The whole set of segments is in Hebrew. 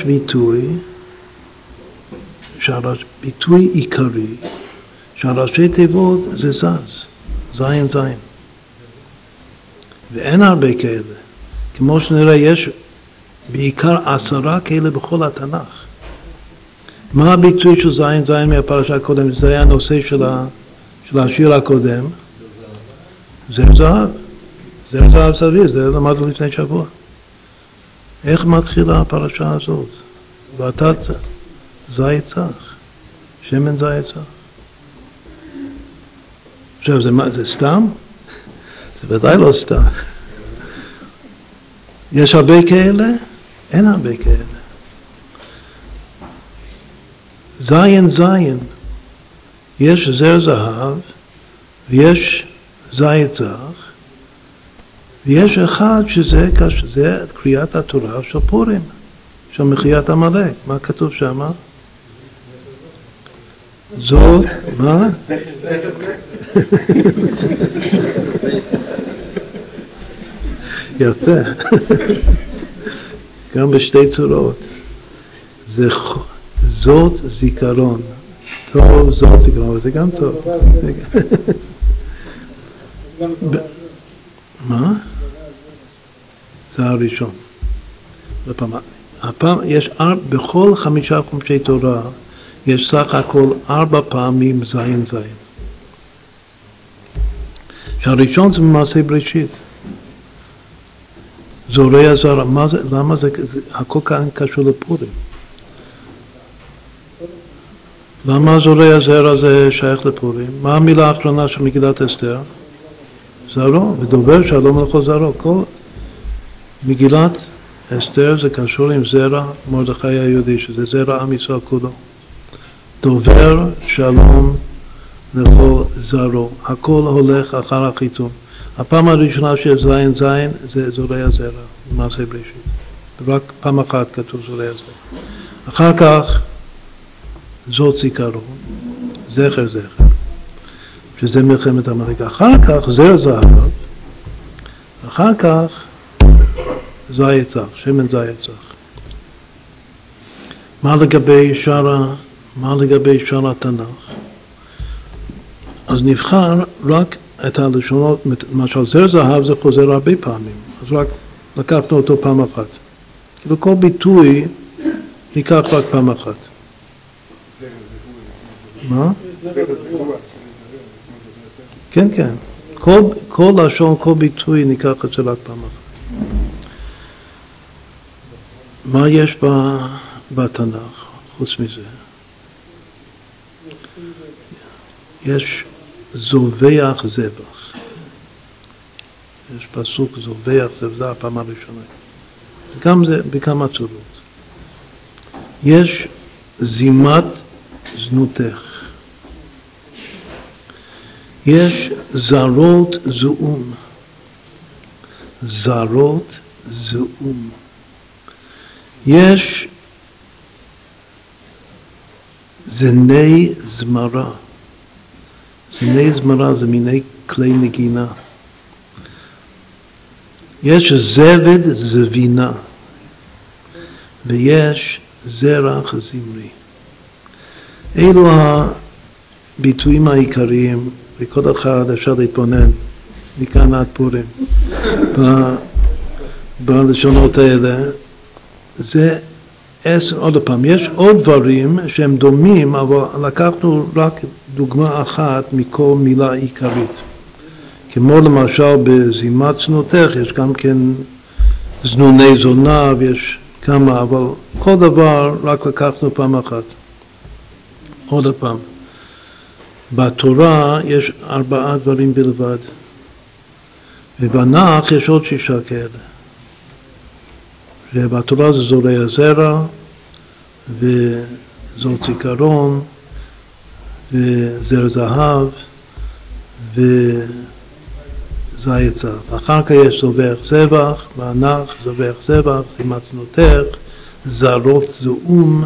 יש ביטוי, ביטוי עיקרי, שהראשי תיבות זה זז, זין זין. ואין הרבה כאלה. כמו שנראה, יש בעיקר 10 כאלה בכל התנ"ך. מה הביטוי של זין זין מהפרשה הקודם? זה היה הנושא של השיר הקודם. זר זהב. זר זהב סביר, זה למדנו לפני שבוע. איך מתחילה הפרשה הזאת? ואתה זית צח, שמן זית צח. עכשיו, זה סתם? זה ודאי לא סתם. יש הרבה כאלה? אין הרבה כאלה. זין זין. יש זר זהב, ויש זית צח, ויש אחד שזה קריאת התורה של פורים, של מחיית עמלק. מה כתוב שם? זאת, מה? יפה. גם בשתי צורות. זאת זיכרון. טוב, זאת זיכרון, זה גם טוב. מה? זה הראשון. הפעם יש בכל 5 חומשי תורה יש סך הכל 4 פעמים זין זין. שהראשון זה במעשה בראשית. זורע הזרע. למה זה הכל כאן קשור לפורים? למה זורע הזרע זה שייך לפורים? מה המילה האחרונה של מגילת אסתר? זרעו, ודובר שלום לכל זרעו. כל מגילת אסתר זה קשור עם זרע מרדכי היהודי, שזה זרע עם ישראל כולו. דובר שלום לכל זרעו. הכל הולך אחר החיתום. הפעם הראשונה של זין זין זה זורע זרע, במעשה בראשית. רק פעם אחת כתוב זורע זרע. אחר כך זאת זיכרון, זכר זכר, שזה מלחמת עמלק. אחר כך זר זהב, אחר כך זית צח, שמן זית צח. מה לגבי שאר התנ"ך? אז נבחר רק את הלשונות, למשל זר זהב זה חוזר הרבה פעמים, אז רק לקחנו אותו פעם אחת. כאילו כל ביטוי ניקח רק פעם אחת. מה? כן, כן. כל לשון, כל ביטוי ניקח את זה רק פעם אחת. מה יש בתנ"ך חוץ מזה? יש זובח זבח. יש פסוק זובח זבח, זה הפעם הראשונה. גם זה בכמה צורות. יש זימת זנותך. יש זרות זעום. זרות זעום. יש זני זמרה. זני זמרה זה מיני כלי נגינה. יש זבד זבינה. ויש זרח זמרי. אלו הביטויים העיקריים, וכל אחד אפשר להתבונן מכאן עד פורים בלשונות האלה. זה 10, עוד פעם, יש עוד דברים שהם דומים, אבל לקחנו רק דוגמה אחת מכל מילה עיקרית. כמו למשל בזימת זנותך, יש גם כן זנוני זונה, ויש כמה, אבל כל דבר רק לקחנו פעם אחת. עוד פעם, בתורה יש 4 דברים בלבד, ובנח יש עוד 6 כאלה. ובתורה זה זורע זרע, וזאת זיכרון, וזר זהב, וזית זהב. אחר כך יש זובח זבח, והנח זובח זבח, זימת זנותך, זרות זעום,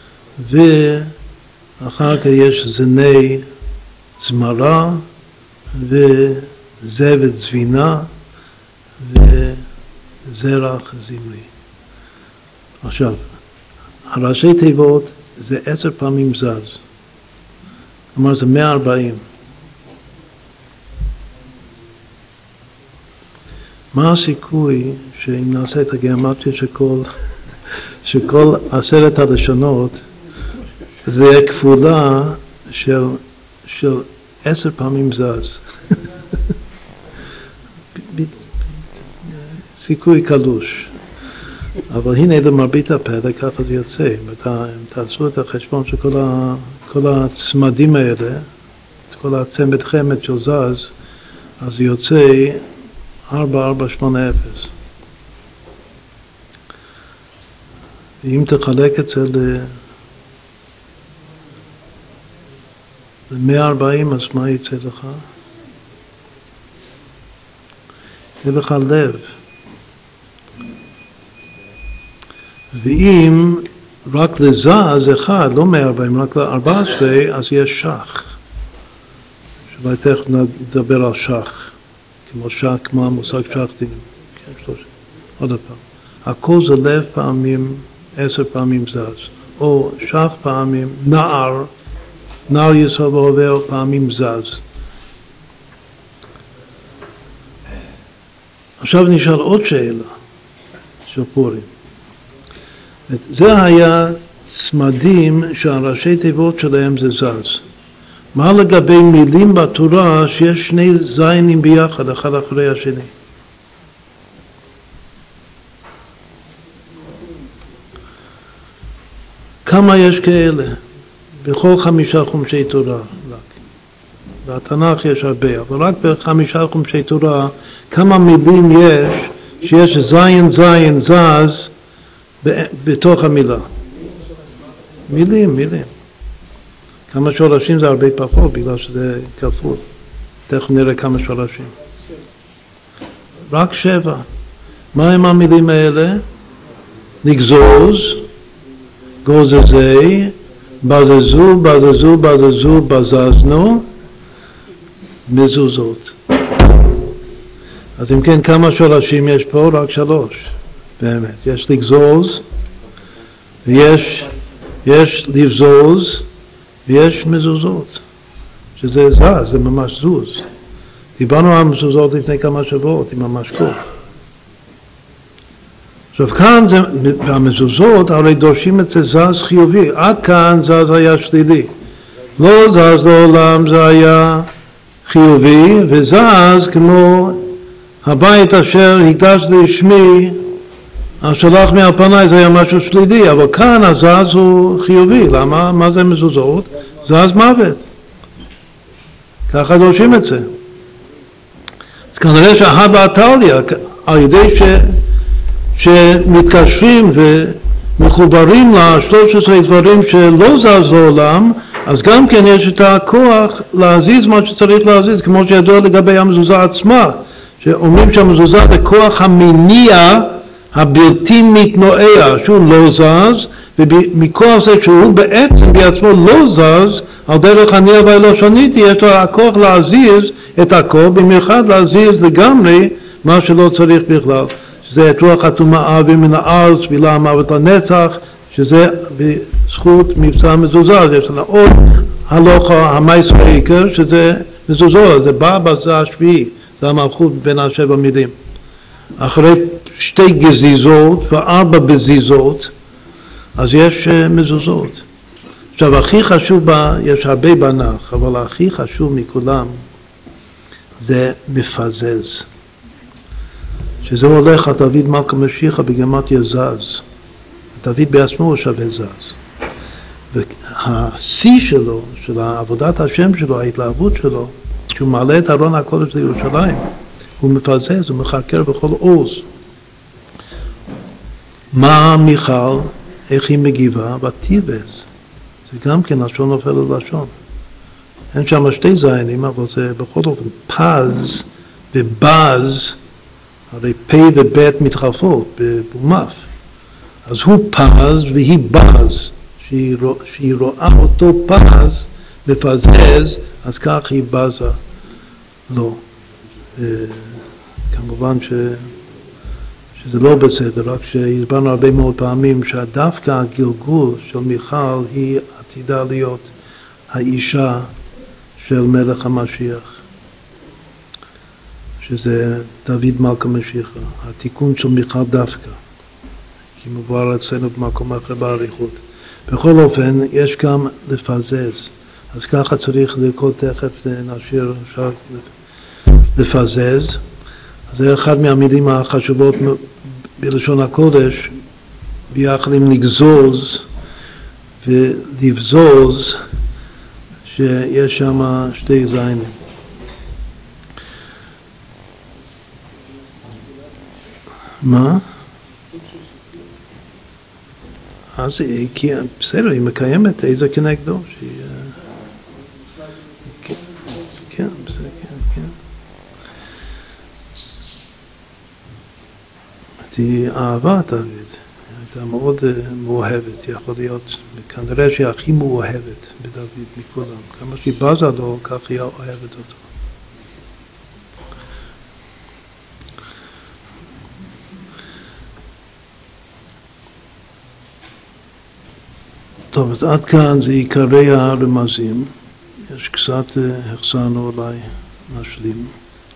ואחר כך יש זני זמרה, וזבד זבינה, וזרח זמרי. עכשיו, הראשי תיבות זה 10 פעמים זז. כלומר זה 140. מה הסיכוי שאם נעשה את הגיאומטריה שכל 10 הלשונות זה יהיה כפולה של 10 פעמים זז? סיכוי קלוש. אבל הנה למרבית הפרק ככה זה יוצא. אם תעשו את החשבון של כל הצמדים האלה, כל הצמד חמד של זז, אז זה יוצא 4480. ואם תחלק את זה ל-140, אז מה יצא לך? יצא לך לב. ואם רק לזז אחד, לא 140, רק ל-14, אז יש שח. שאולי תכף נדבר על שח. כמו המושג שח דינים. עוד פעם. הכל זה לב פעמים, 10 פעמים זז. או שח פעמים, נער יסוד ועובר פעמים זז. עכשיו נשאל עוד שאלה של פורים. זה היה צמדים שהראשי תיבות שלהם זה זז. מה לגבי מילים בתורה שיש 2 זיינים ביחד, אחד אחרי השני? כמה יש כאלה? בכל 5 חומשי תורה רק. בתנ"ך יש הרבה, אבל רק ב5 חומשי תורה כמה מילים יש שיש זין זז בתוך המילה. מילים. כמה שורשים זה הרבה פחות, בגלל שזה כפול. תכף נראה כמה שורשים. רק 7. מה הם המילים האלה? לגזוז, גוזזי, בזזו, בזזנו, מזוזות. אז אם כן, כמה שורשים יש פה? רק 3. באמת. יש לגזוז, ויש לבזוז, ויש מזוזות, שזה זז, זה ממש זוז. דיברנו על מזוזות לפני כמה שבועות עם המשקוף. עכשיו כאן, המזוזות הרי דורשים את זה זז חיובי. עד כאן זז היה שלילי. לא זז לעולם זה היה חיובי, וזז כמו הבית אשר הקדש לשמי, השלח מעל פניי, זה היה משהו שלילי, אבל כאן הזז הוא חיובי. למה? מה זה מזוזות? זז מוות. ככה דורשים את זה. אז כנראה שהבא עתליה, על ידי שמתקשרים ומחוברים ל13 דברים שלא זז לעולם, אז גם כן יש את הכוח להזיז מה שצריך להזיז, כמו שידוע לגבי המזוזה עצמה, שאומרים שהמזוזה זה כוח המניע הבלתי מתנועע, שהוא לא זז, ומכוח זה שהוא בעצם בעצמו לא זז, על דרך הניע והלא שניתי, יש לו הכוח להזיז את הכל, במיוחד להזיז לגמרי מה שלא צריך בכלל. שזה את רוח הטומאה ומן הארץ וילה המוות לנצח, שזה בזכות מבצע מזוזה. יש לנו עוד הלוכה המייסר העיקר, שזה מזוזו, זה בא בזה השביעי, זה המלכות בין 7 מילים. אחרי 2 גזיזות ו4 בזיזות, אז יש מזוזות. עכשיו, הכי חשוב יש הרבה בנח, אבל הכי חשוב מכולם זה מפזז. שזה הולך על דוד מלכה משיחה בגימטריה זז. דוד בעצמו הוא שווה זז. והשיא שלו, של עבודת השם שלו, ההתלהבות שלו, כשהוא מעלה את ארון הקודש לירושלים, הוא מפזז, הוא מחקר בכל עוז. מה מיכל, איך היא מגיבה? ותיבז. זה גם כן לשון נופל ללשון. אין שם 2 זיינים, אבל זה בכל אופן פז ובז, הרי פה ובית מתחלפות במף. אז הוא פז והיא בז, שהיא רואה אותו פז מפזז, אז כך היא בזה לו. כמובן שזה לא בסדר, רק שהסברנו הרבה מאוד פעמים שדווקא הגלגול של מיכל היא עתידה להיות האישה של מלך המשיח, שזה דוד מלכה משיחה, התיקון של מיכל דווקא, כי מבואר אצלנו במקום אחר באריכות. בכל אופן, יש גם לפזז, אז ככה צריך לרקוד תכף, נשאיר אפשר לפזז. זה אחד מהמילים החשובות בלשון הקודש, ביחד עם לגזוז ולבזוז, שיש שם שתי זיינים. מה? אז בסדר, היא מקיימת איזה כנגדו, כן, בסדר, כן. היא אהבה את דוד, הייתה מאוד מאוהבת, יכול להיות, כנראה שהיא הכי מאוהבת בדוד מכולם, כמה שהיא בזה לו, כך היא אוהבת אותו. טוב, אז עד כאן זה עיקרי הרמזים, יש קצת החסרנו אולי נשלים.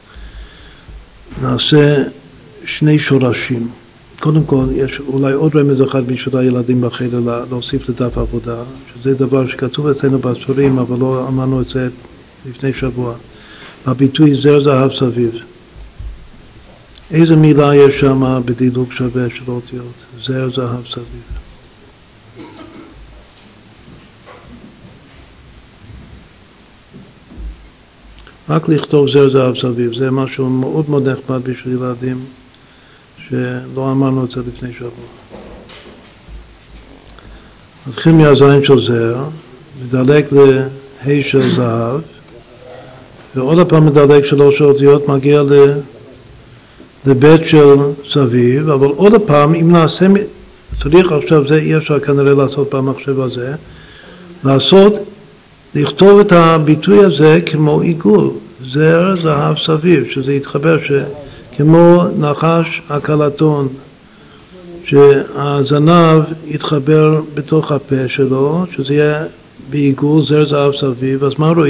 נעשה שני שורשים. קודם כל, יש אולי עוד רמז אחד בשביל הילדים בחדר להוסיף לדף עבודה, שזה דבר שכתוב אצלנו בספרים, אבל לא אמרנו את זה לפני שבוע. הביטוי זר זהב סביב. איזה מילה יש שם בדילוג שווה של אותיות? זר זהב סביב. רק לכתוב זר זהב סביב, זה משהו מאוד מאוד נחמד בשביל ילדים, שלא אמרנו את זה לפני שבוע. נתחיל מהזין של זר, מדלג להי של זהב, ועוד הפעם מדלג שלוש אותיות, מגיע לבית של סביב, אבל עוד הפעם, אם נעשה, צריך עכשיו, זה אי אפשר כנראה לעשות במחשב הזה, לכתוב את הביטוי הזה כמו עיגול, זר זהב סביב, שזה יתחבר כמו נחש הקלטון, שהזנב יתחבר בתוך הפה שלו, שזה יהיה בעיגול זר זהב סביב. אז מה רואים?